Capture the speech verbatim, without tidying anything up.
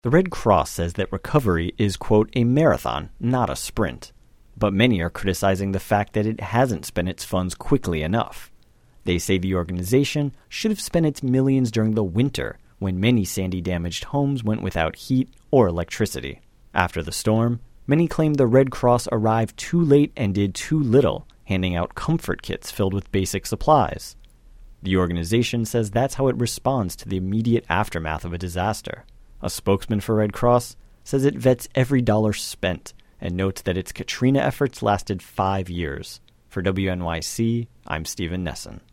The Red Cross says that recovery is, quote, a marathon, not a sprint. But many are criticizing the fact that it hasn't spent its funds quickly enough. They say the organization should have spent its millions during the winter, when many Sandy-damaged homes went without heat or electricity. After the storm, many claim the Red Cross arrived too late and did too little, handing out comfort kits filled with basic supplies. The organization says that's how it responds to the immediate aftermath of a disaster. A spokesman for Red Cross says it vets every dollar spent and notes that its Katrina efforts lasted five years. For W N Y C, I'm Stephen Nesson.